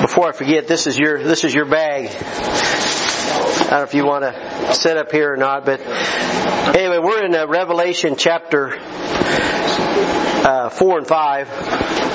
Before I forget, this is your bag. I don't know if you want to sit up here or not, but anyway, we're in Revelation chapter 4 and 5.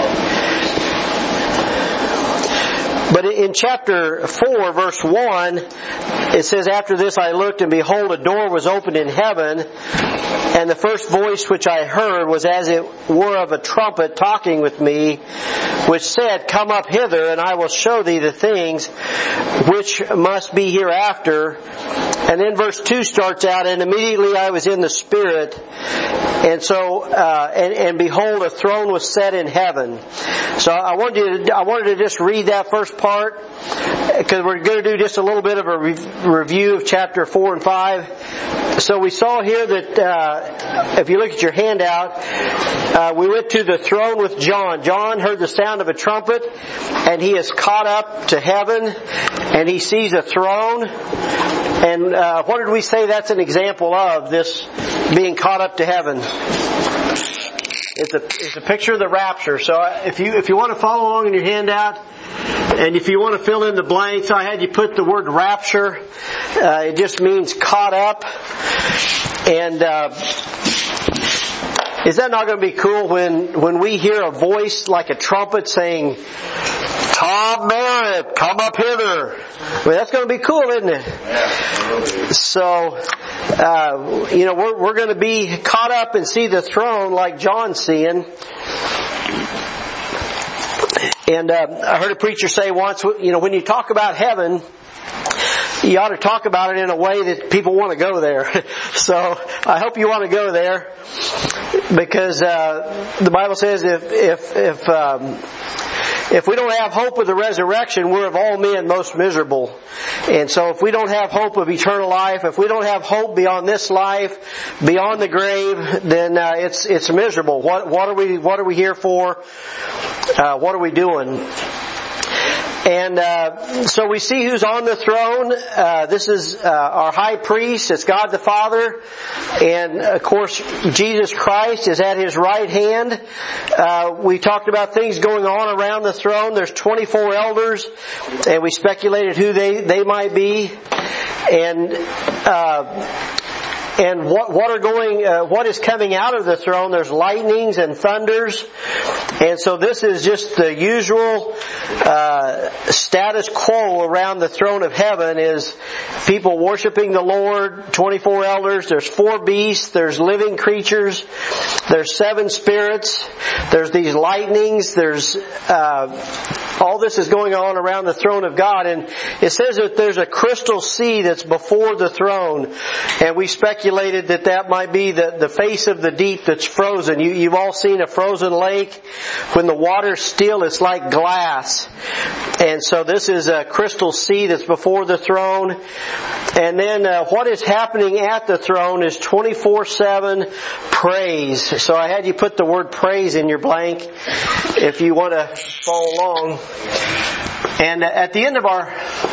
But in chapter 4, verse 1, it says, "After this I looked, and behold, a door was opened in heaven, and the first voice which I heard was as it were of a trumpet talking with me, which said, Come up hither, and I will show thee the things which must be hereafter." And then verse 2 starts out, "And immediately I was in the Spirit, and so and behold, a throne was set in heaven." So I wanted to just read that first part, because we're going to do just a little bit of a review of chapter 4 and 5. So we saw here that if you look at your handout, we went to the throne with John. John heard the sound of a trumpet, and he is caught up to heaven, and he sees a throne. And what did we say that's an example of, this being caught up to heaven? It's a picture of the rapture. So if you want to follow along in your handout, and if you want to fill in the blanks, I had you put the word rapture. It just means caught up. And is that not going to be cool when we hear a voice like a trumpet saying, "Tom Merritt, come up hither"? Well, that's going to be cool, isn't it? So, we're going to be caught up and see the throne like John's seeing. And I heard a preacher say once, when you talk about heaven, you ought to talk about it in a way that people want to go there. So I hope you want to go there, because the Bible says if we don't have hope of the resurrection, we're of all men most miserable. And so if we don't have hope of eternal life, if we don't have hope beyond this life, beyond the grave, then it's miserable. What are we here for? What are we doing? And so we see who's on the throne. This is our high priest. It's God the Father. And, of course, Jesus Christ is at His right hand. We talked about things going on around the throne. There's 24 elders, and we speculated who they might be. And what is coming out of the throne? There's lightnings and thunders. And so this is just the usual status quo around the throne of heaven, is people worshiping the Lord, 24 elders, there's 4 beasts, there's living creatures, there's 7 spirits, there's these lightnings, there's all this is going on around the throne of God. And it says that there's a crystal sea that's before the throne. And we speculated that might be the face of the deep that's frozen. You've all seen a frozen lake. When the water's still, it's like glass. And so this is a crystal sea that's before the throne. And then what is happening at the throne is 24/7 praise. So I had you put the word praise in your blank if you want to follow along. And at the end of our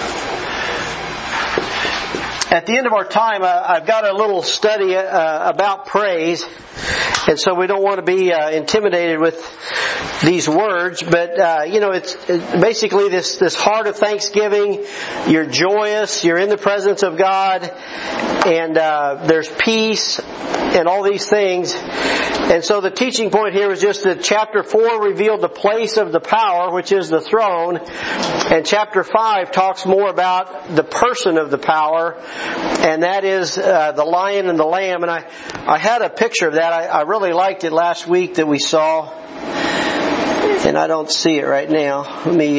time, I've got a little study about praise, and so we don't want to be intimidated with these words. But it's basically this heart of thanksgiving. You're joyous. You're in the presence of God, and there's peace and all these things. And so the teaching point here is just that chapter 4 revealed the place of the power, which is the throne, and chapter 5 talks more about the person of the power, and that is the lion and the lamb. And I had a picture of that. I really liked it last week that we saw, and I don't see it right now. Let me.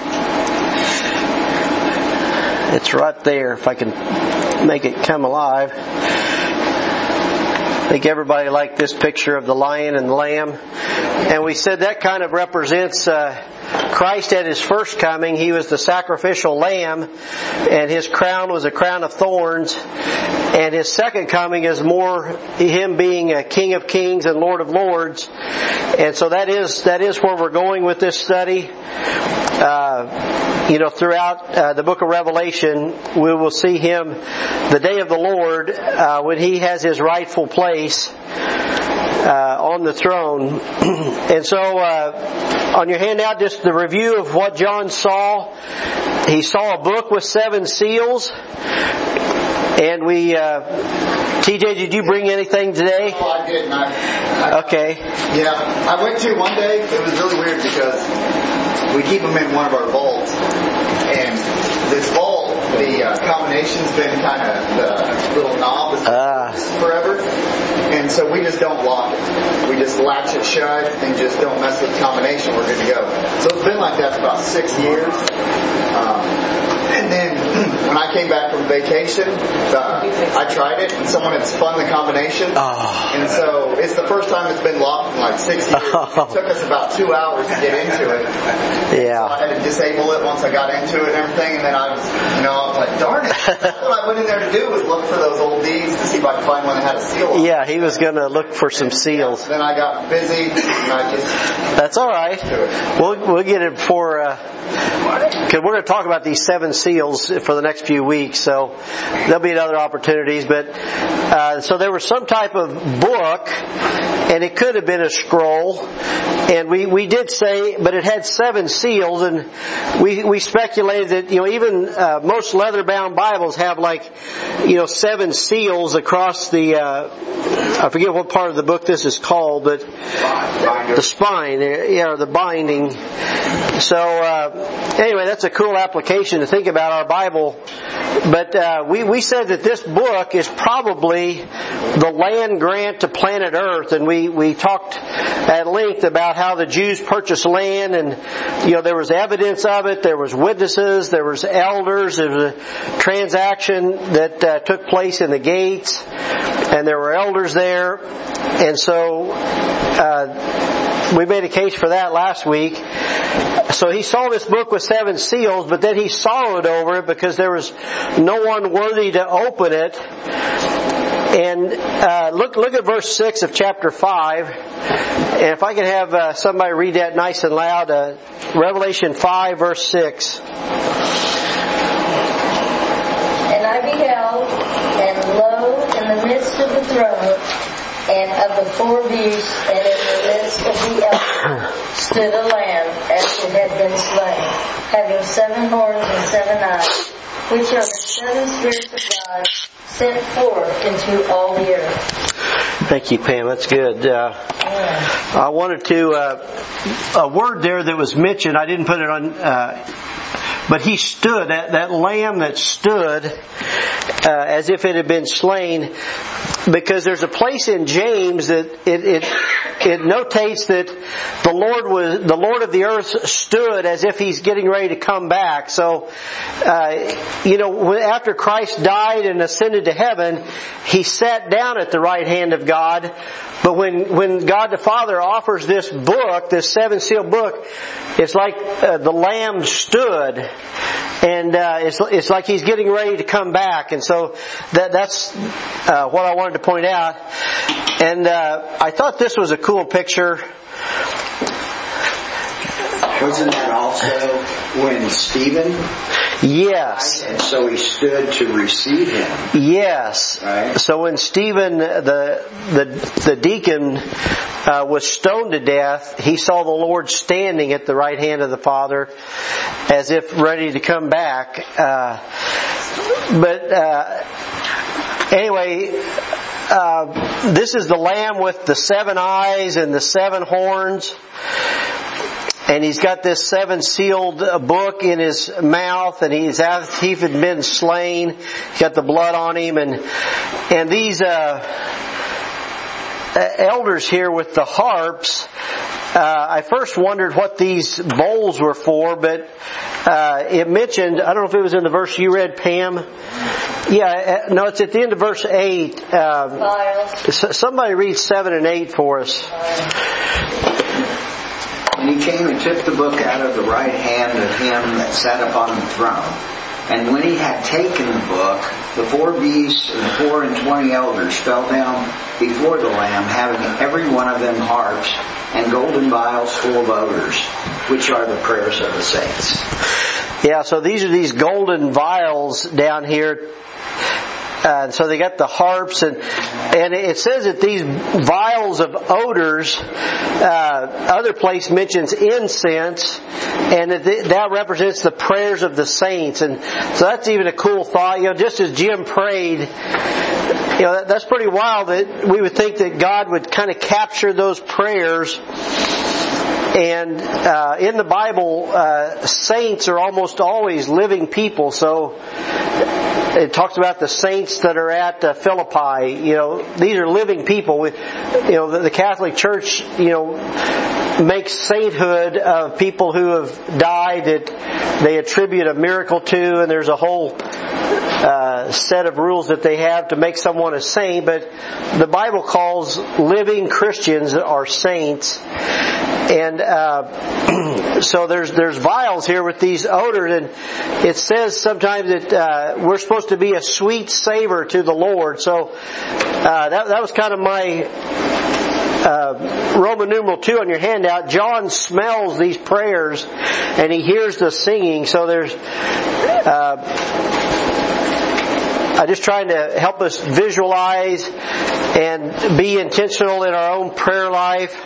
It's right there. If I can make it come alive. I think everybody liked this picture of the lion and the lamb. And we said that kind of represents Christ at His first coming. He was the sacrificial lamb, and His crown was a crown of thorns. And His second coming is more Him being a King of Kings and Lord of Lords. And so that is where we're going with this study. Throughout the book of Revelation, we will see Him, the day of the Lord, when He has His rightful place. on the throne. And so on your handout, just the review of what John saw. He saw a book with 7 seals. And we, TJ, did you bring anything today? No, I didn't. Okay. Yeah, I went to one day. It was really weird because we keep them in one of our vaults. And this vault, the combination's been kind of, the little knob is forever. And so we just don't lock it. We just latch it shut and just don't mess with the combination. We're good to go. So it's been like that for about 6 years. And then when I came back from vacation, I tried it and someone had spun the combination. And so it's the first time it's been locked in like 6 years. It took us about 2 hours to get into it. Yeah. So I had to disable it once I got into it and everything. And then I was like, darn it. What I went in there to do was look for those old deeds to see if I could find one that had a seal on it. Yeah, he was going to look for some seals. Yeah, then I got busy and I just... That's all right. We'll get it before... Because we're going to talk about these 7 seals for the next few weeks, so there'll be other opportunities. But so there was some type of book, and it could have been a scroll. And we did say, but it had 7 seals, and we speculated that even most leather-bound Bibles have 7 seals across the. I forget what part of the book this is called, but the spine, or the binding. So anyway, that's a cool application to think about our Bible. But we said that this book is probably the land grant to planet Earth, and we talked at length about how the Jews purchased land, and there was evidence of it, there was witnesses, there was elders, there was a transaction that took place in the gates, and there were elders there, and so we made a case for that last week. So he saw this book with 7 seals, but then he sorrowed over it because there was no one worthy to open it. And look at verse 6 of chapter 5. And if I could have somebody read that nice and loud, Revelation 5, verse 6. And I beheld, and lo, in the midst of the throne, and of the 4 beasts, and in the midst of the elders, stood a lamb, as it had been slain, having 7 horns and 7 eyes, which are the 7 spirits of God sent forth into all the earth. Thank you, Pam. That's good. I wanted to, a word there that was mentioned, I didn't put it on, but he stood, that lamb that stood as if it had been slain, because there's a place in James that it notates that the Lord of the earth stood as if He's getting ready to come back. So, after Christ died and ascended to heaven, He sat down at the right hand of God. But when God the Father offers this book, this 7-seal book, it's like the Lamb stood, and it's like He's getting ready to come back. And so that's what I wanted to point out. And I thought this was a cool picture. Wasn't that also when Stephen? Yes. And so he stood to receive him. Yes. Right. So when Stephen, the deacon, was stoned to death, he saw the Lord standing at the right hand of the Father, as if ready to come back. Anyway, this is the Lamb with the 7 eyes and the 7 horns. And he's got this 7-sealed book in his mouth, and he's as if he had been slain. He's got the blood on him, and these elders here with the harps. I first wondered what these bowls were for, but it mentioned, I don't know if it was in the verse you read, Pam. Yeah, no, it's at the end of verse 8. Somebody read 7 and 8 for us. And he came and took the book out of the right hand of him that sat upon the throne. And when he had taken the book, the 4 beasts and the 24 elders fell down before the Lamb, having every one of them harps and golden vials full of odors, which are the prayers of the saints. Yeah, so these are these golden vials down here. So they got the harps, and it says that these vials of odors, other place mentions incense, and that represents the prayers of the saints. And so that's even a cool thought. Just as Jim prayed, that's pretty wild that we would think that God would kind of capture those prayers. And in the Bible, saints are almost always living people. So it talks about the saints that are at Philippi. These are living people. The Catholic Church, makes sainthood of people who have died that they attribute a miracle to, and there's a whole set of rules that they have to make someone a saint. But the Bible calls living Christians are saints. And so there's vials here with these odors, and it says sometimes that we're supposed to be a sweet savor to the Lord. So that was kind of my Roman numeral 2 on your handout. John smells these prayers and he hears the singing. So there's I'm just trying to help us visualize and be intentional in our own prayer life.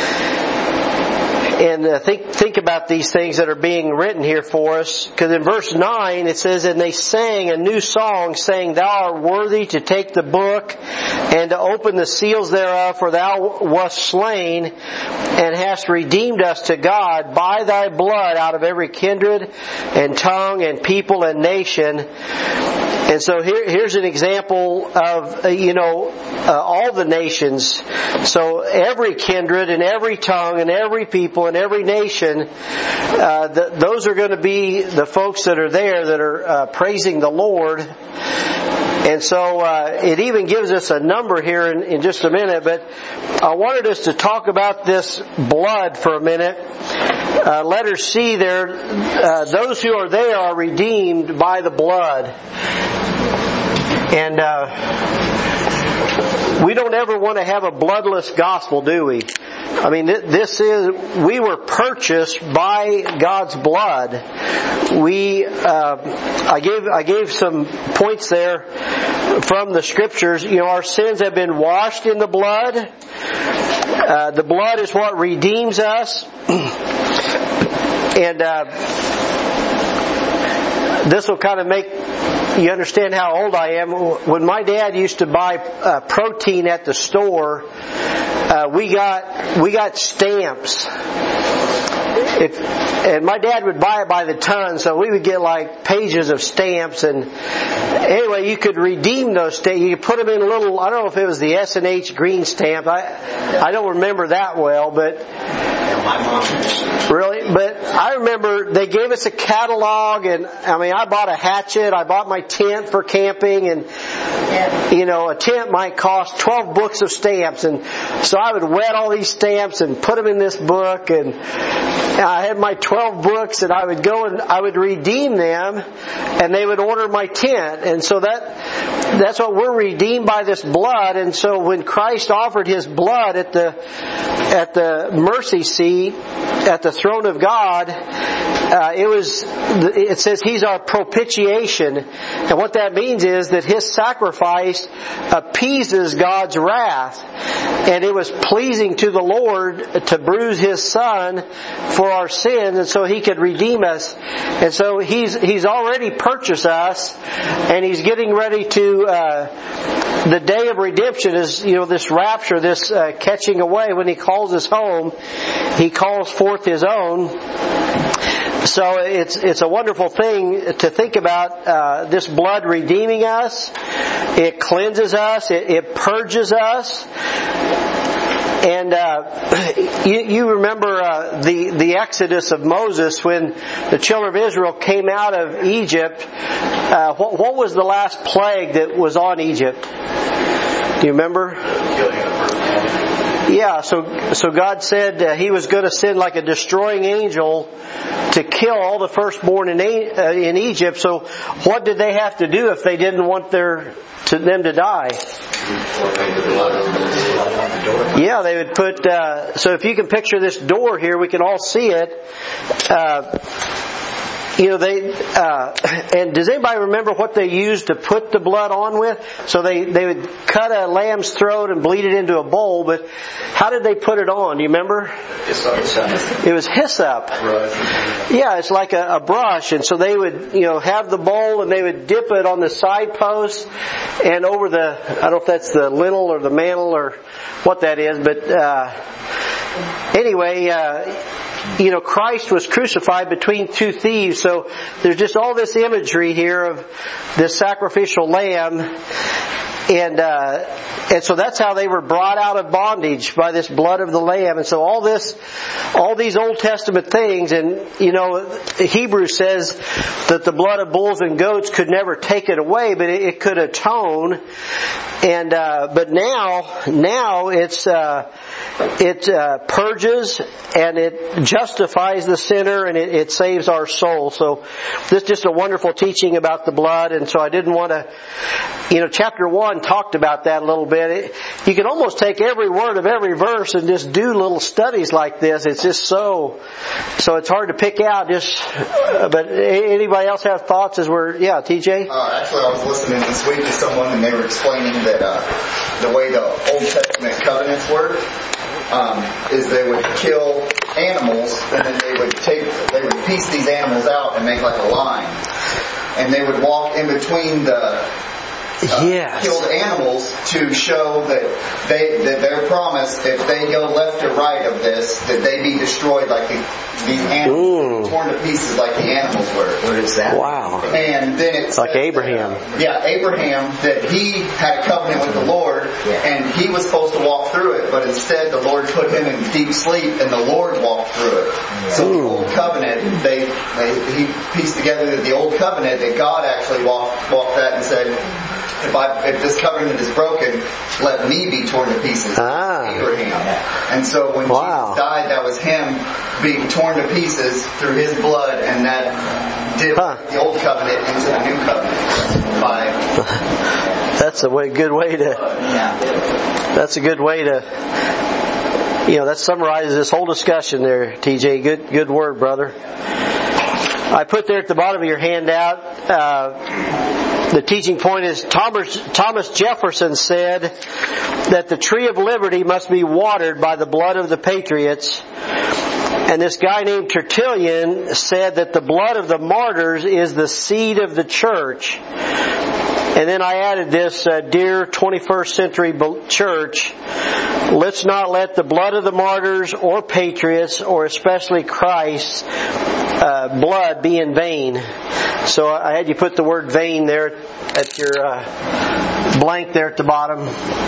And think about these things that are being written here for us. Because in verse 9 it says, "And they sang a new song, saying, Thou art worthy to take the book and to open the seals thereof, for Thou wast slain and hast redeemed us to God by Thy blood out of every kindred and tongue and people and nation." And so here's an example of, all the nations. So every kindred and every tongue and every people and every nation, those are going to be the folks that are there that are praising the Lord. And so it even gives us a number here in just a minute, but I wanted us to talk about this blood for a minute. Letter C there, those who are there are redeemed by the blood. And we don't ever want to have a bloodless gospel, do we? I mean, we were purchased by God's blood. I gave some points there from the scriptures. Our sins have been washed in the blood. The blood is what redeems us. And this will kind of make you understand how old I am. When my dad used to buy protein at the store, we got stamps. And my dad would buy it by the ton, so we would get like pages of stamps. And anyway, you could redeem those stamps. You could put them in a little, I don't know if it was the S&H green stamp. I don't remember that well, but really, but I remember they gave us a catalog, and I bought a hatchet, I bought my tent for camping, and a tent might cost 12 books of stamps, and so I would wet all these stamps and put them in this book, and I had my 12 books, and I would go and I would redeem them, and they would order my tent. And so that's what we're redeemed by, this blood. And so when Christ offered His blood at the mercy seat at the throne of God, it says He's our propitiation. And what that means is that His sacrifice appeases God's wrath. And it was pleasing to the Lord to bruise His Son for our sins, and so He could redeem us. And so He's already purchased us, and He's getting ready to, the day of redemption is, this rapture, this catching away. When He calls us home, He calls forth His own. So it's a wonderful thing to think about, this blood redeeming us. It cleanses us. It purges us. And you remember the Exodus of Moses when the children of Israel came out of Egypt. What was the last plague that was on Egypt? Do you remember? Yeah, so God said He was going to send like a destroying angel to kill all the firstborn in Egypt. So what did they have to do if they didn't want them to die? Yeah, they would put, so if you can picture this door here, we can all see it. and does anybody remember what they used to put the blood on with? So they would cut a lamb's throat and bleed it into a bowl, but how did they put it on? Do you remember? It was hyssop. Right. Yeah, it's like a brush, and so they would, have the bowl and they would dip it on the side post and over the, I don't know if that's the lintel or the mantle or what that is, but anyway, Christ was crucified between two thieves, so there's just all this imagery here of this sacrificial lamb, and so that's how they were brought out of bondage, by this blood of the lamb. And so all these Old Testament things, and Hebrews says that the blood of bulls and goats could never take it away, but it could atone. And but now it purges and it justifies the sinner, and it saves our soul. So this is just a wonderful teaching about the blood. And so I didn't want to, chapter 1 talked about that a little bit. You can almost take every word of every verse and just do little studies like this. It's just so it's hard to pick out. But anybody else have thoughts as we're, TJ? Actually, I was listening this week to someone, and they were explaining that the way the Old Testament covenants work is they would kill animals, and then they would piece these animals out and make like a line, and they would walk in between the killed animals to show that their promise, if they go left or right of this, that they be destroyed like these animals, torn to pieces like the animals were. What is that? Wow. And then it's like Abraham. Abraham, that he had a covenant with the Lord, and he was supposed to walk through it, but instead the Lord put him in deep sleep, and the Lord walked through it. So the Old Covenant, he pieced together that the Old Covenant, that God actually walked that and said, if this covenant is broken, let me be torn to pieces. Abraham. And so when Jesus died, that was him being torn to pieces through his blood, and that did the Old Covenant into the New Covenant. That's a good way to. That's a good way to. That summarizes this whole discussion there, TJ. Good word, brother. I put there at the bottom of your handout. The teaching point is Thomas Jefferson said that the tree of liberty must be watered by the blood of the patriots. And this guy named Tertullian said that the blood of the martyrs is the seed of the church. And then I added this, dear 21st century church, let's not let the blood of the martyrs or patriots, or especially Christ's blood, be in vain. So I had you put the word vain there at your blank there at the bottom.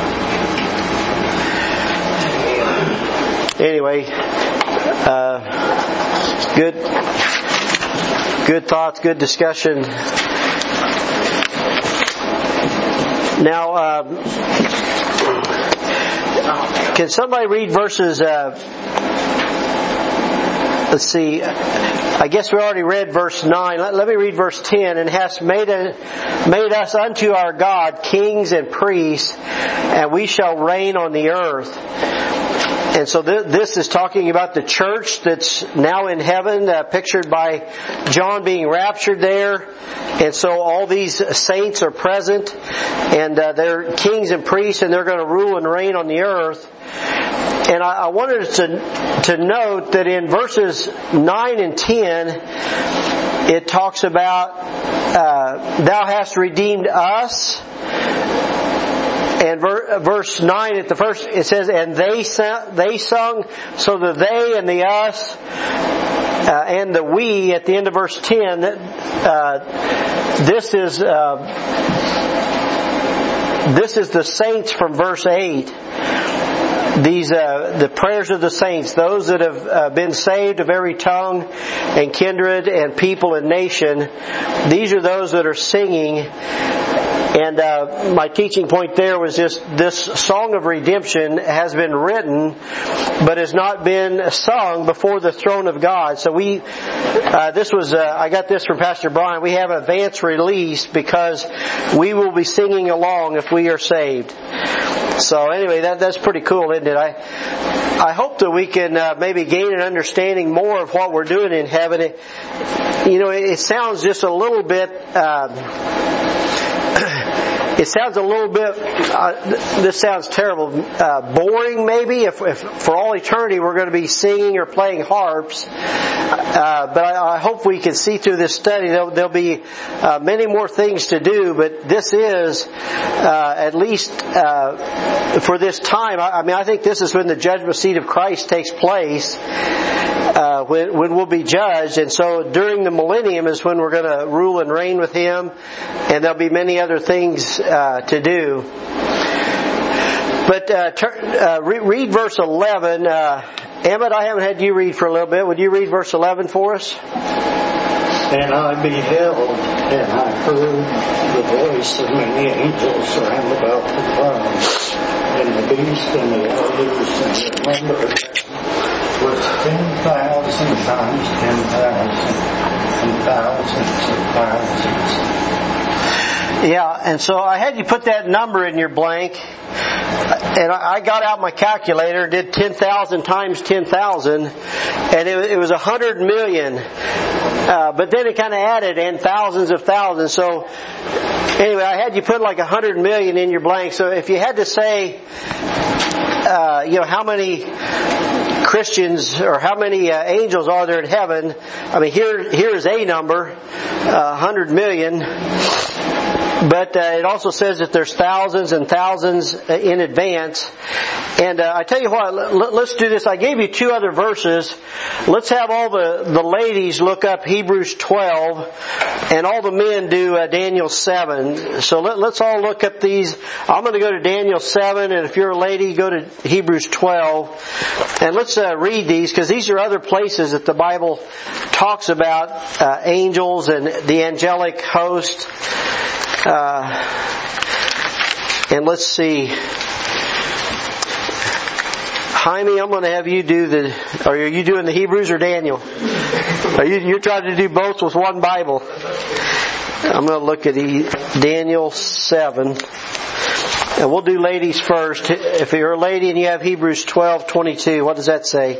Anyway, good thoughts, good discussion. Now, can somebody read verses? Let's see. I guess we already read verse 9. Let me read verse 10. And hast made us unto our God kings and priests, and we shall reign on the earth. And so this is talking about the church that's now in heaven, pictured by John being raptured there. And so all these saints are present, and they're kings and priests, and they're going to rule and reign on the earth. And I wanted to note that in verses 9 and 10, it talks about, thou hast redeemed us. And verse 9 at the first, it says, and they sung, so the they and the us and the we at the end of verse 10, this is the saints from verse 8. These the prayers of the saints, those that have been saved of every tongue and kindred and people and nation. These are those that are singing. And my teaching point there was just this song of redemption has been written, but has not been sung before the throne of God. So I got this from Pastor Brian. We have advance release because we will be singing along if we are saved. So anyway, that's pretty cool, isn't it? isn't it? I hope that we can maybe gain an understanding more of what we're doing in heaven. It sounds just a little bit. It sounds a little bit. This sounds terrible. Boring, maybe. If for all eternity we're going to be singing or playing harps. But I hope we can see through this study there'll be many more things to do. But this is at least for this time. I think this is when the judgment seat of Christ takes place. When we'll be judged, and so during the millennium is when we're going to rule and reign with Him, and there'll be many other things to do. But read verse 11. Emmett, I haven't had you read for a little bit. Would you read verse 11 for us? And I beheld, and I heard the voice of many angels round about the throne, and the beast and the elders, and the number was 10,000 times 10,000, and thousands of thousands. Yeah, and so I had you put that number in your blank, and I got out my calculator and did 10,000 times 10,000, and it was 100 million. But then it kind of added and thousands of thousands. So anyway, I had you put like 100 million in your blank. So if you had to say, how many Christians or how many angels are there in heaven? Here is a number, 100 million. But it also says that there's thousands and thousands in advance. And I tell you what, let's do this. I gave you two other verses. Let's have all the ladies look up Hebrews 12, and all the men do Daniel 7. So let's all look up these. I'm going to go to Daniel 7, and if you're a lady, go to Hebrews 12. And let's read these, because these are other places that the Bible talks about angels and the angelic host. And let's see. Jaime, I'm going to have you do are you doing the Hebrews or Daniel? You're trying to do both with one Bible. I'm going to look at Daniel 7. And we'll do ladies first. If you're a lady and you have Hebrews 12:22, what does that say?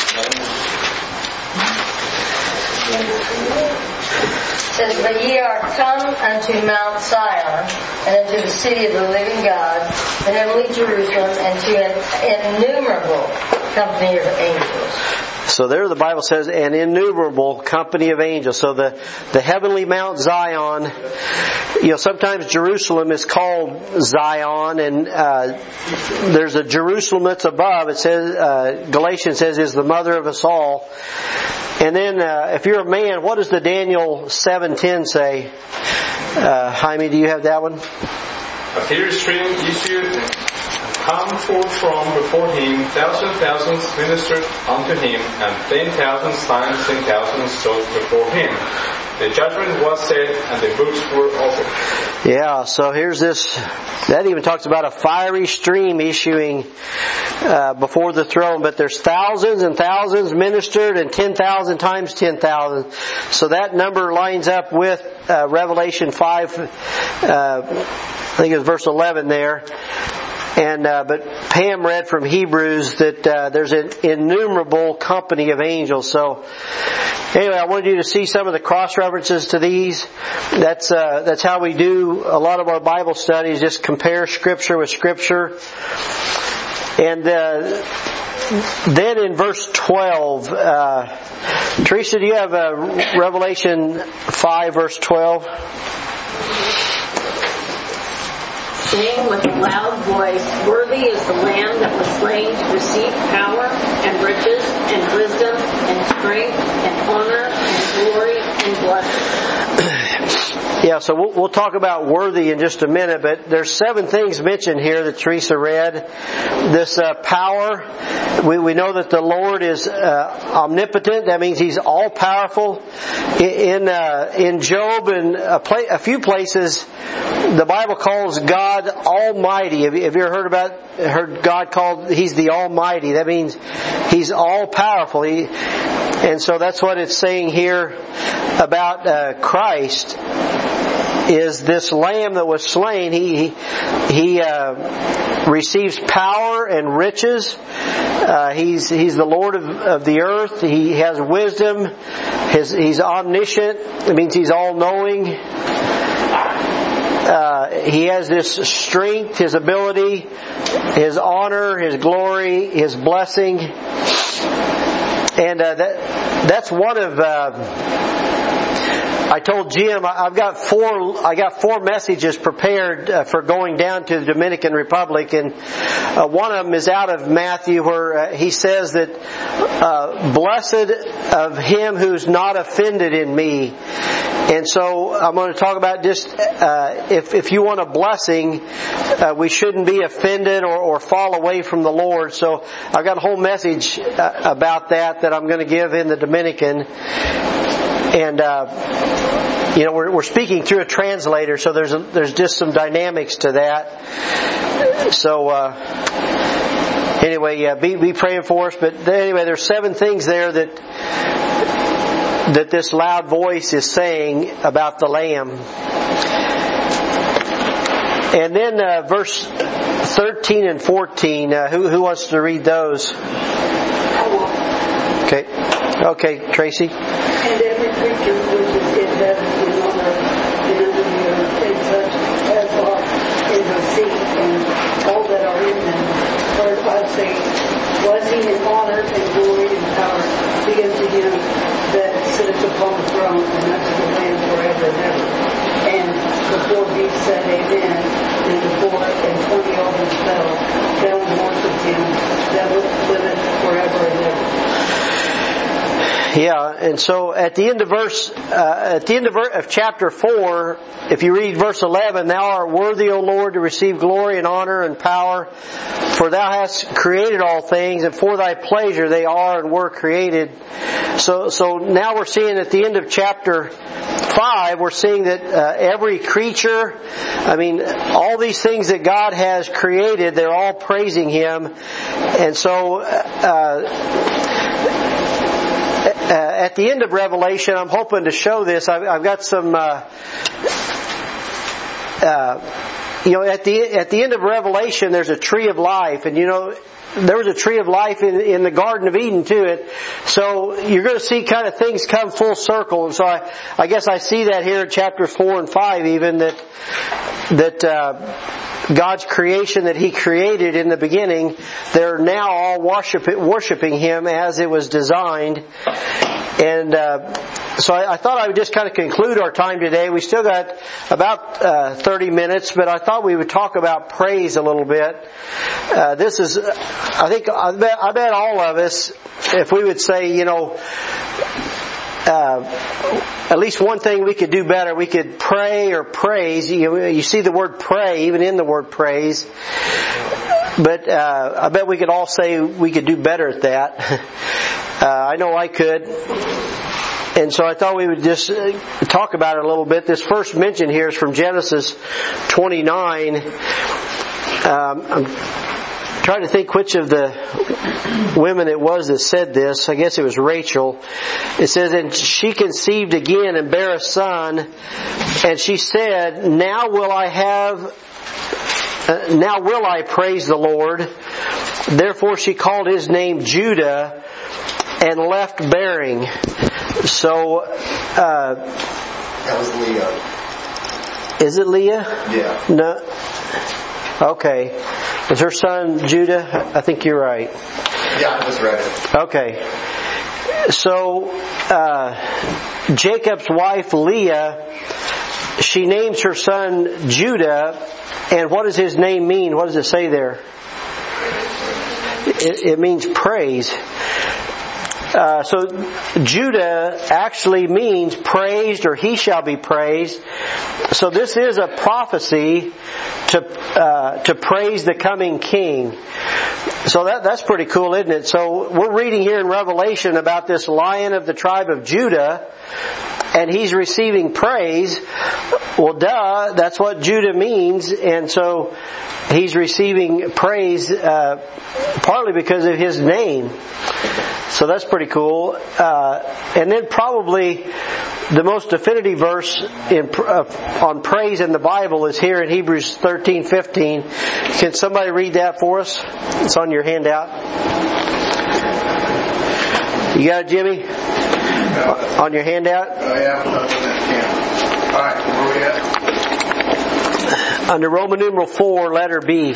It says, but ye are come unto Mount Zion, and unto the city of the living God, the heavenly Jerusalem, and to an innumerable company of angels. So there the Bible says an innumerable company of angels. So the heavenly Mount Zion, sometimes Jerusalem is called Zion, and there's a Jerusalem that's above. It says, Galatians says, is the mother of us all. And then if you're a man, what does the Daniel 7:10 say? Jaime, do you have that one? A clear stream issued and come forth from before him, thousands ministered unto him, and 10,000 times 10,000 stood before him. The judgment was set, and the books were opened. Yeah, so here's this. That even talks about a fiery stream issuing before the throne. But there's thousands and thousands ministered, and 10,000 times 10,000. So that number lines up with Revelation 5. I think it was verse 11 there. And but Pam read from Hebrews that there's an innumerable company of angels. So anyway, I wanted you to see some of the cross references to these. That's how we do a lot of our Bible studies. Just compare Scripture with Scripture. And then in verse 12, Teresa, do you have Revelation 5 verse 12? Saying with a loud voice, worthy is the Lamb that was slain to receive power and riches and wisdom and strength and honor and glory and blessing. Yeah, so we'll talk about worthy in just a minute, but there's 7 things mentioned here that Teresa read. This power, we know that the Lord is omnipotent. That means He's all powerful. In Job and a few places, the Bible calls God Almighty. Have you ever heard God called? He's the Almighty. That means He's all powerful. And so that's what it's saying here about Christ. is this lamb that was slain. He receives power and riches. He's the Lord of the earth. He has wisdom. He's omniscient. It means He's all-knowing. He has this strength, His ability, His honor, His glory, His blessing. And that's one of... I told Jim I got four messages prepared for going down to the Dominican Republic, and one of them is out of Matthew, where he says that blessed of him who's not offended in me. And so I'm going to talk about just if you want a blessing, we shouldn't be offended or fall away from the Lord. So I've got a whole message about that I'm going to give in the Dominican. And we're speaking through a translator, so there's just some dynamics to that. So anyway, be praying for us. But anyway, there's 7 things there that this loud voice is saying about the Lamb. And then verse 13 and 14. Who wants to read those? Okay, Tracy. And every creature which is in heaven and on earth and under the earth, and such as are in the sea, and all that are in them, heard God say, blessing and honor and glory and power be unto Him that sitteth upon the throne and unto the Lamb forever and ever. And the 4 beasts said, Amen. And the 4 and 20 elders fell down and worshipped Him that liveth forever and ever. Yeah, and so at the end of chapter 4, if you read verse 11, Thou art worthy, O Lord, to receive glory and honor and power, for Thou hast created all things, and for Thy pleasure they are and were created. So now we're seeing at the end of chapter 5, we're seeing that every creature, all these things that God has created, they're all praising Him. And so at the end of Revelation, I'm hoping to show this. I've got some, at the end of Revelation, there's a tree of life, and there was a tree of life in the Garden of Eden too. So you're going to see kind of things come full circle, and so I guess I see that here in chapters 4 and 5, even that God's creation that He created in the beginning, they're now all worshiping Him as it was designed. And so I thought I would just kind of conclude our time today. We still got about 30 minutes, but I thought we would talk about praise a little bit. This is, I bet all of us, if we would say, at least one thing we could do better, we could pray or praise. You see the word pray even in the word praise. But I bet we could all say we could do better at that. I know I could. And so I thought we would just talk about it a little bit. This first mention here is from Genesis 29. I'm trying to think which of the women it was that said this. I guess it was Rachel. It says, and she conceived again and bare a son, and she said, now will I praise the Lord. Therefore she called his name Judah and left bearing. So that was Leah. Is it Leah? Yeah. No. Okay. Is her son Judah? I think you're right. Yeah, I just read it. Okay. So Jacob's wife Leah, she names her son Judah, and what does his name mean? What does it say there? It means praise. So Judah actually means praised, or he shall be praised. So this is a prophecy to praise the coming king. So that's pretty cool, isn't it? So we're reading here in Revelation about this Lion of the tribe of Judah, and he's receiving praise. Well, that's what Judah means, and so he's receiving praise partly because of his name. So that's pretty cool. And then probably the most definitive verse on praise in the Bible is here in Hebrews 13:15. Can somebody read that for us? It's on your handout. You got it, Jimmy? On your handout? Yeah. All right, where we at? Under Roman numeral 4, letter B.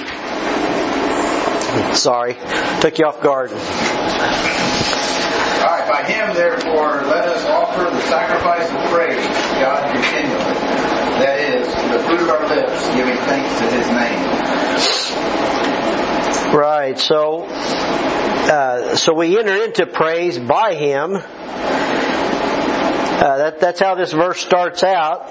Sorry, took you off guard. Alright, by Him therefore let us offer the sacrifice of praise to God continually. That is, the fruit of our lips, giving thanks to His name. Right, so we enter into praise by Him. That's how this verse starts out.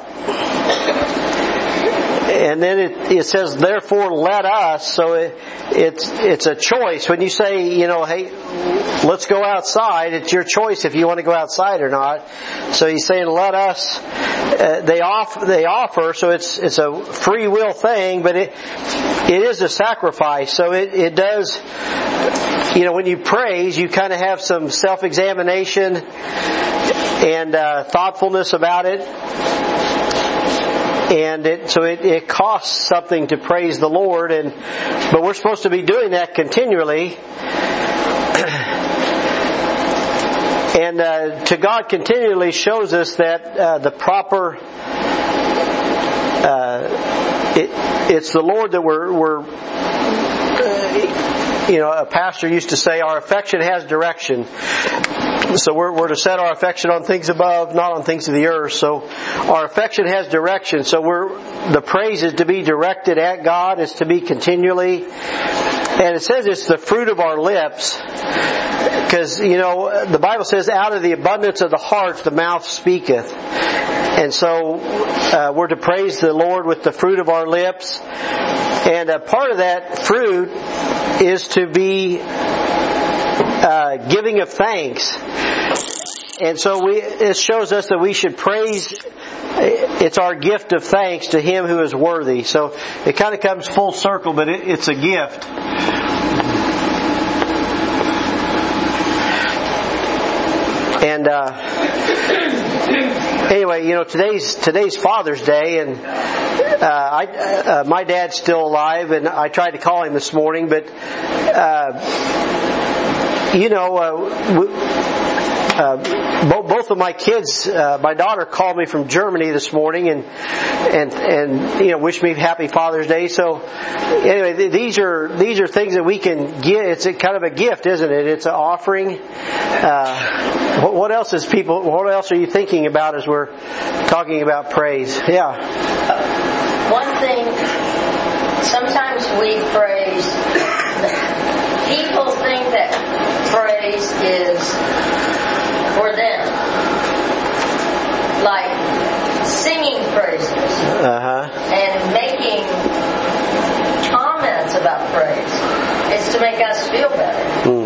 And then it says, therefore let us. So it's a choice. When you say, hey, let's go outside, it's your choice if you want to go outside or not. So he's saying, let us. They offer, so it's a free will thing, but it is a sacrifice. So it does. When you praise, you kind of have some self-examination and thoughtfulness about it. And it costs something to praise the Lord, but we're supposed to be doing that continually. And to God continually shows us that the proper it's the Lord that we're a pastor used to say, our affection has direction. So we're to set our affection on things above, not on things of the earth. So our affection has direction. So the praise is to be directed at God. It's to be continually. And it says it's the fruit of our lips. Because, the Bible says, out of the abundance of the heart, the mouth speaketh. And so we're to praise the Lord with the fruit of our lips. And part of that fruit is to be giving of thanks. And so it shows us that we should praise. It's our gift of thanks to Him who is worthy. So it kind of comes full circle, but it's a gift. And anyway, today's Father's Day, and my dad's still alive, and I tried to call him this morning, but both of my kids, my daughter called me from Germany this morning and wished me happy Father's Day. So anyway, these are things that we can give. It's kind of a gift, isn't it? It's an offering. What else are you thinking about as we're talking about praise? Yeah. One thing, sometimes we praise. People think that praise is for them, like singing praises and making comments about praise. It's to make us feel better.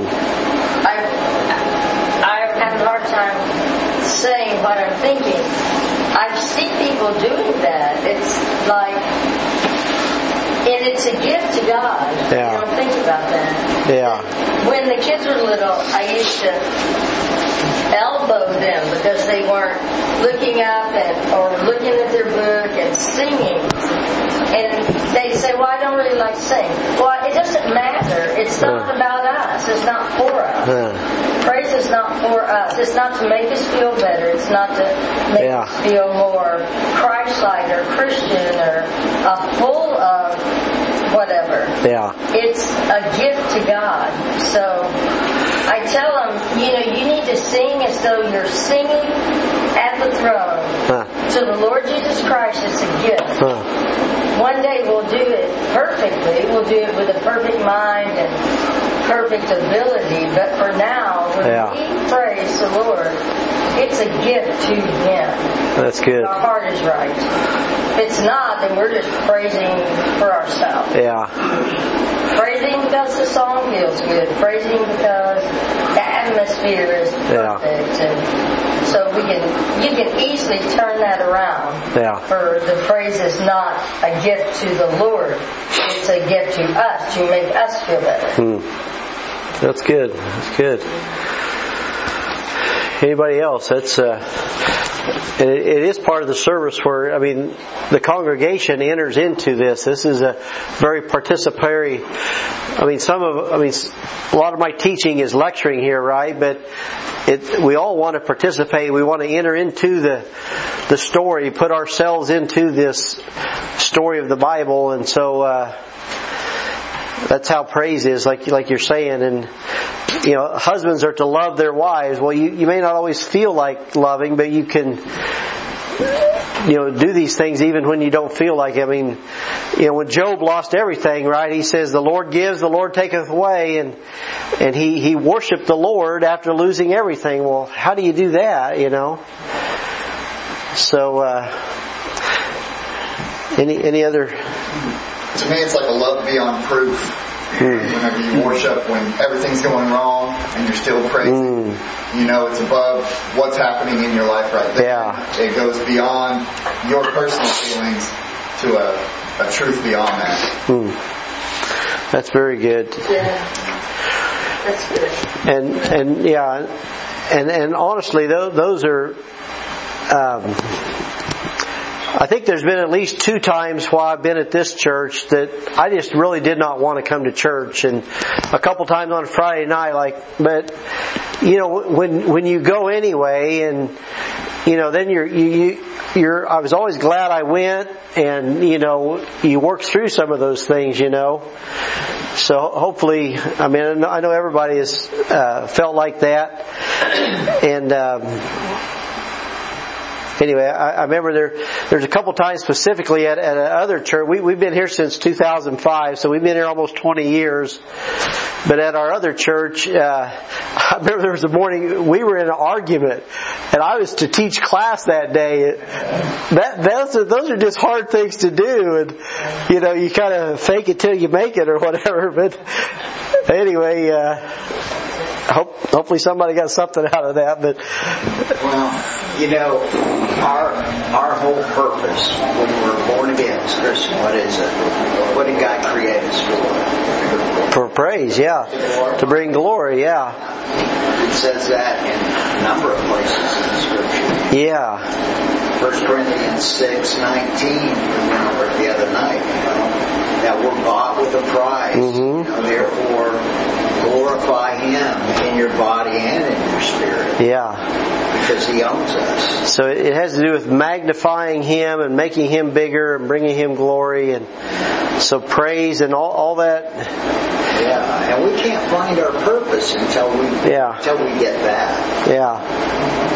I'm having a hard time saying what I'm thinking. I see people doing that. It's like, and it's a gift to God. Yeah. You don't think about that. Yeah. When the kids were little, I used to elbow them because they weren't looking up or looking at their book and singing. And they'd say, well, I don't really like to sing. Well, it doesn't matter. It's not about us. It's not for us. Praise is not for us. It's not to make us feel better. It's not to make us feel more Christ-like or Christian or full of whatever. Yeah. It's a gift to God. So I tell them, you need to sing as though you're singing at the throne to the Lord Jesus Christ. It's a gift. One day we'll do it perfectly. We'll do it with a perfect mind and perfect ability. But for now, when we praise the Lord, it's a gift to Him. That's good. Our heart is right. If it's not, then we're just praising for ourselves. Yeah. Praising because the song feels good. Praising because the atmosphere is perfect. And so you can easily turn that around. Yeah. For the praise is not a gift to the Lord. It's a gift to us to make us feel better. That's good. That's good. Anybody else? That's it is part of the service where, I mean, the congregation enters into this. This is a very participatory. I mean, a lot of my teaching is lecturing here, right? But we all want to participate. We want to enter into the story, put ourselves into this story of the Bible, and so that's how praise is, like you're saying. And husbands are to love their wives. Well, you may not always feel like loving, but you can do these things even when you don't feel like it. I mean, when Job lost everything, right? He says, "The Lord gives, the Lord taketh away," and he worshipped the Lord after losing everything. Well, how do you do that? So, any other? To me, it's like a love beyond proof. Whenever you worship, when everything's going wrong and you're still praising, it's above what's happening in your life right there. Yeah. It goes beyond your personal feelings to a truth beyond that. That's very good. Yeah. That's good. And honestly, those are. I think there's been at least 2 times while I've been at this church that I just really did not want to come to church, and a couple times on Friday night, but when you go anyway, and then you're I was always glad I went, and you work through some of those things, So hopefully, I mean, I know everybody has felt like that, and. Anyway, I remember there's a couple times specifically at another church. We've been here since 2005, so we've been here almost 20 years. But at our other church, I remember there was a morning we were in an argument, and I was to teach class that day. Those are just hard things to do, and you kind of fake it till you make it or whatever. But anyway, hopefully somebody got something out of that. But our whole purpose when we're born again as Christian, what is it? What did God create us for? For praise, yeah. To bring glory, yeah. It says that in a number of places in the Scripture. Yeah. 1 Corinthians 6:19, we went over it the other night, that we're bought with a price. Therefore, glorify Him in your body and in your spirit. Yeah. Because He owns us. So it has to do with magnifying Him and making Him bigger and bringing Him glory, and so praise and all that. Yeah, and we can't find our purpose until we get that. Yeah.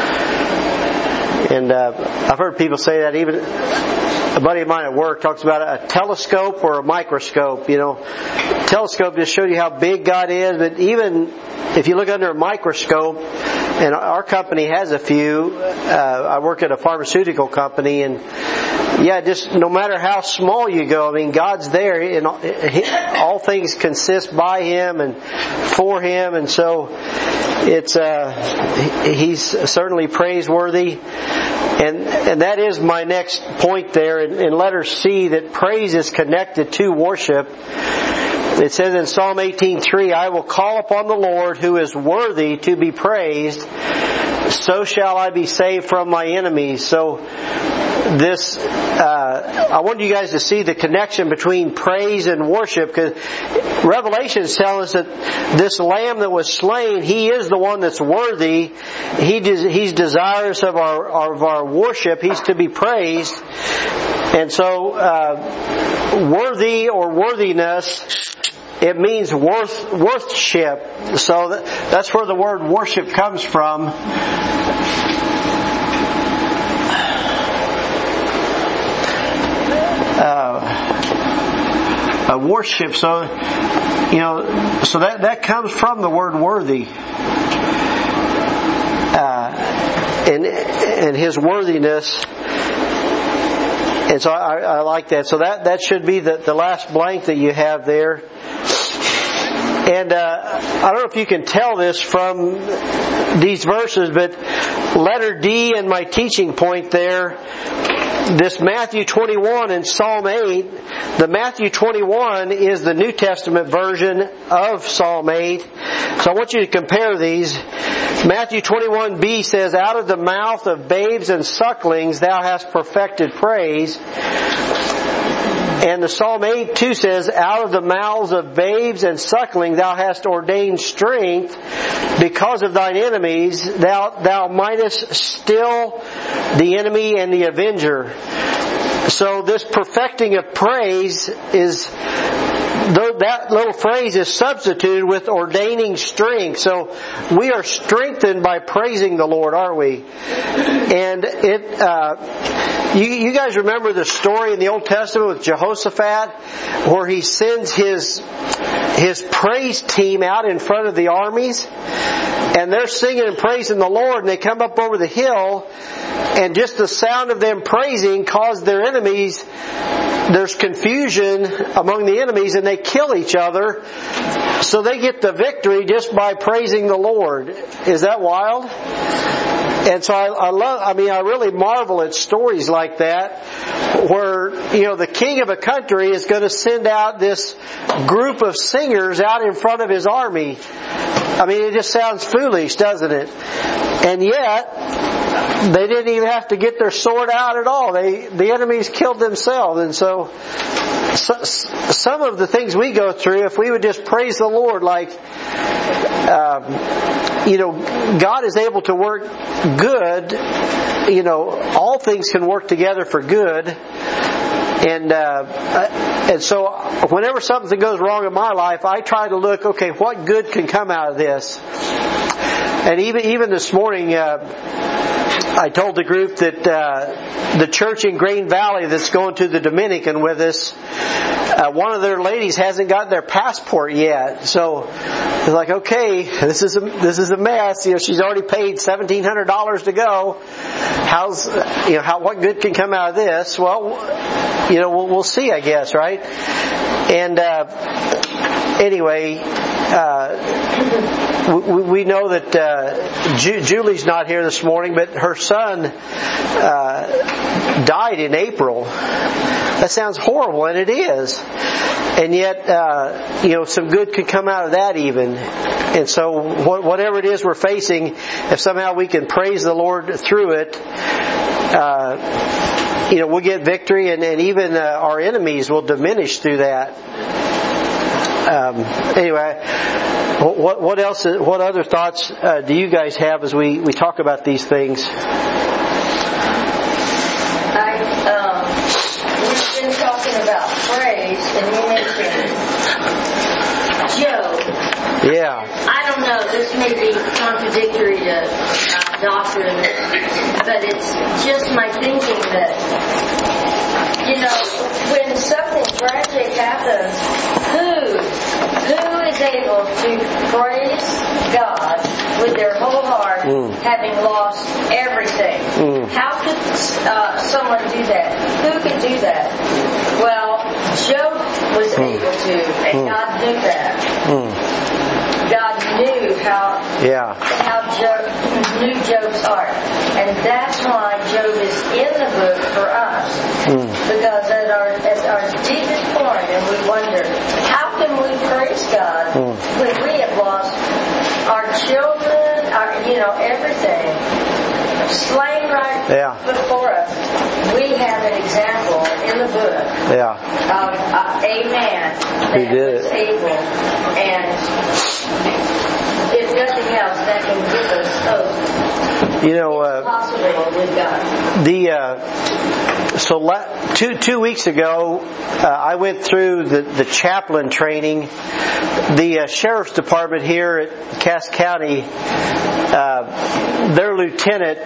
And I've heard people say that. Even a buddy of mine at work talks about a telescope or a microscope. Telescope just shows you how big God is, but even if you look under a microscope, and our company has a few, I work at a pharmaceutical company, and just no matter how small you go, I mean, God's there, and all things consist by Him and for Him, and so it's He's certainly praiseworthy. And that is my next point there in letter C, that praise is connected to worship. It says in Psalm 18:3, "I will call upon the Lord who is worthy to be praised. So shall I be saved from my enemies." So this, I want you guys to see the connection between praise and worship, because Revelation tells us that this Lamb that was slain, He is the one that's worthy. He's desirous of our worship. He's to be praised. And so, worthy or worthiness, it means worthship. So that's where the word worship comes from. Worship. So, so that comes from the word worthy. And His worthiness. And so I like that. So that should be the last blank that you have there. And I don't know if you can tell this from these verses, but letter D in my teaching point there, this Matthew 21 and Psalm 8, the Matthew 21 is the New Testament version of Psalm 8. So I want you to compare these. Matthew 21b says, out of the mouth of babes and sucklings thou hast perfected praise. And the Psalm 8:2 says, out of the mouths of babes and sucklings thou hast ordained strength, because of thine enemies thou mightest still the enemy and the avenger. So this perfecting of praise is, that little phrase is substituted with ordaining strength. So we are strengthened by praising the Lord, aren't we? And you guys remember the story in the Old Testament with Jehoshaphat, where he sends his praise team out in front of the armies, and they're singing and praising the Lord, and they come up over the hill, and just the sound of them praising caused their enemies, there's confusion among the enemies, and they kill each other. So they get the victory just by praising the Lord. Is that wild? And so I really marvel at stories like that, where, the king of a country is going to send out this group of singers out in front of his army. I mean, it just sounds foolish, doesn't it? And yet, they didn't even have to get their sword out at all. The enemies killed themselves. And so some of the things we go through, if we would just praise the Lord, like, God is able to work good. All things can work together for good. And so whenever something goes wrong in my life, I try to look, okay, what good can come out of this? And even this morning, I told the group that the church in Grain Valley that's going to the Dominican with us, one of their ladies hasn't got their passport yet. So it's like, okay, this is a mess. She's already paid $1,700 to go. What good can come out of this? Well, we'll see, I guess, right? And anyway, we know that Julie's not here this morning, but her son died in April. That sounds horrible, and it is. And yet, some good could come out of that even. And so, whatever it is we're facing, if somehow we can praise the Lord through it, we'll get victory, and even our enemies will diminish through that. Anyway, what else? What other thoughts do you guys have as we talk about these things? We've been talking about praise, and you mentioned Job. Yeah. I don't know. This may be contradictory to doctrine, but it's just my thinking that, when something tragic happens, who is able to praise God with their whole heart, having lost everything? How could someone do that? Who could do that? Well, Job was able to, and God knew that. God knew how Job knew Job's heart, and that's why Job is in the book for us. Because at our deepest point, and we wonder, how can we praise God when we have lost our children, everything, slain right before us? We have an example in the book of a man that was able, and if nothing else, that can give us hope. It's possible with God. So 2 weeks ago, I went through the chaplain training. The sheriff's department here at Cass County, their lieutenant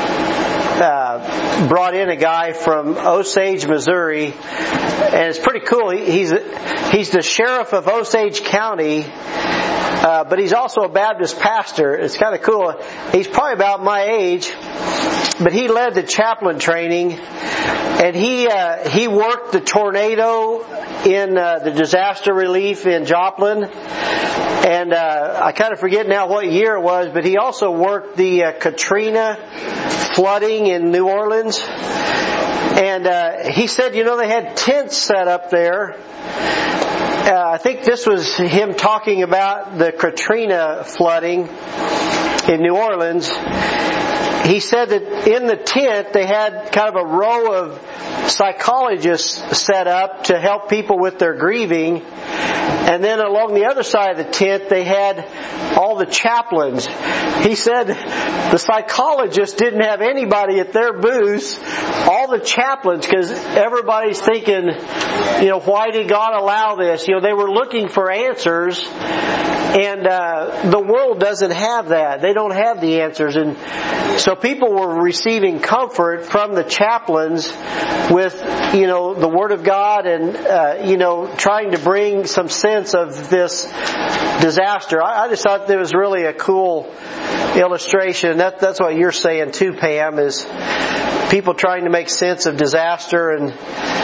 brought in a guy from Osage, Missouri, and it's pretty cool. He's the sheriff of Osage County. But he's also a Baptist pastor. It's kind of cool. He's probably about my age, but he led the chaplain training, and he worked the tornado in the disaster relief in Joplin. And I kind of forget now what year it was, but he also worked the Katrina flooding in New Orleans. And he said, they had tents set up there. I think this was him talking about the Katrina flooding in New Orleans. He said that in the tent they had kind of a row of psychologists set up to help people with their grieving. And then along the other side of the tent they had all the chaplains. He said the psychologists didn't have anybody at their booths. All the chaplains, because everybody's thinking, why did God allow this? They were looking for answers. And the world doesn't have that. They don't have the answers. And so people were receiving comfort from the chaplains with, the Word of God and, trying to bring some sense of this disaster. I just thought that was really a cool illustration. That's what you're saying too, Pam, is people trying to make sense of disaster. And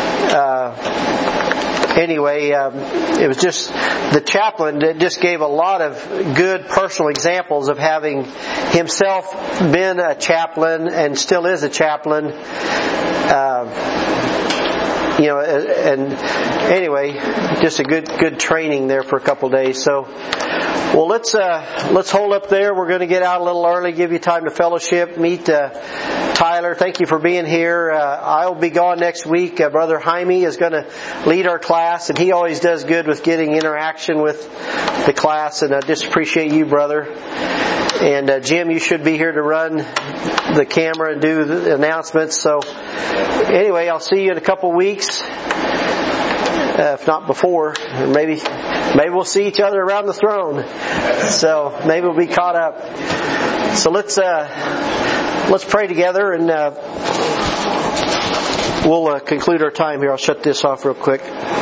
anyway, it was just the chaplain that just gave a lot of good personal examples of having himself been a chaplain and still is a chaplain. And anyway, just a good training there for a couple of days. So, well, let's hold up there. We're going to get out a little early, give you time to fellowship, meet Tyler. Thank you for being here. I'll be gone next week. Brother Jaime is going to lead our class, and he always does good with getting interaction with the class. And I just appreciate you, brother. And Jim, you should be here to run the camera and do the announcements. So anyway, I'll see you in a couple weeks, if not before. Or maybe we'll see each other around the throne. So maybe we'll be caught up. So let's pray together, and we'll conclude our time here. I'll shut this off real quick.